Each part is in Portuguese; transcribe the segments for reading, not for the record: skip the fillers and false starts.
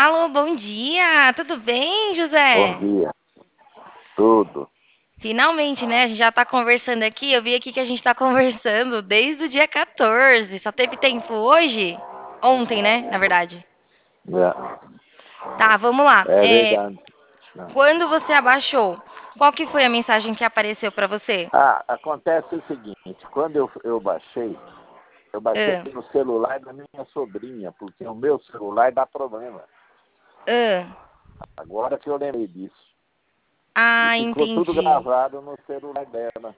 Alô, bom dia! Tudo bem, Bom José? dia, tudo. Finalmente, né? A gente já tá conversando aqui. Eu vi aqui que a gente tá conversando desde o dia 14. Só teve tempo hoje? Ontem, né? Na verdade. É, Tá, vamos lá. é verdade. Não. Quando você abaixou, qual que foi a mensagem que apareceu pra você? Acontece o seguinte, quando eu baixei Ah, no celular da minha sobrinha, porque o meu celular dá problema. ah. Agora que eu lembrei disso. E Ah, ficou tudo entendi. gravado no celular dela.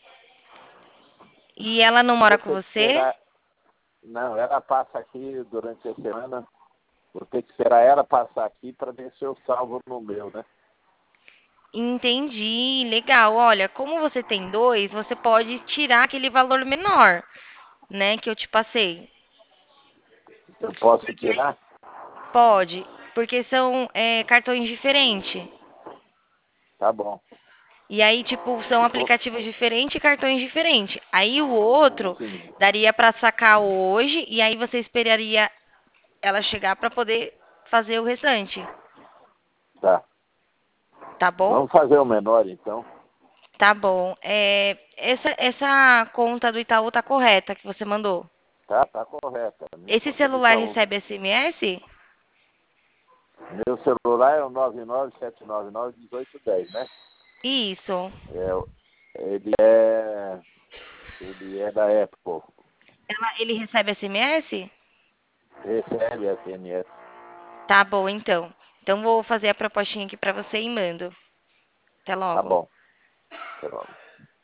E ela não mora Vou com ter que você? esperar. Não, ela passa aqui durante a semana. Vou ter que esperar ela passar aqui para ver se eu salvo no meu, né? Entendi, legal. Olha, como você tem dois, você pode tirar aquele valor menor, né, que eu te passei. Eu posso tirar? Pode, porque são cartões diferentes. Tá bom. E aí, tipo, são Se for, aplicativos diferentes e cartões diferentes. Aí o outro entendi. daria pra sacar hoje e aí você esperaria ela chegar pra poder fazer o restante, Tá. tá bom? Vamos fazer o menor, então. Tá bom. Essa conta do Itaú tá correta que você mandou. Tá correta. Minha Esse conta do celular Itaú. recebe SMS? Meu celular é o 997991810, né? Isso. É, ele é, ele é da Apple. Ele recebe SMS? Recebe SMS. Tá bom, então. Então vou fazer a propostinha aqui pra você e mando. Até Tá logo. bom. Tá bom.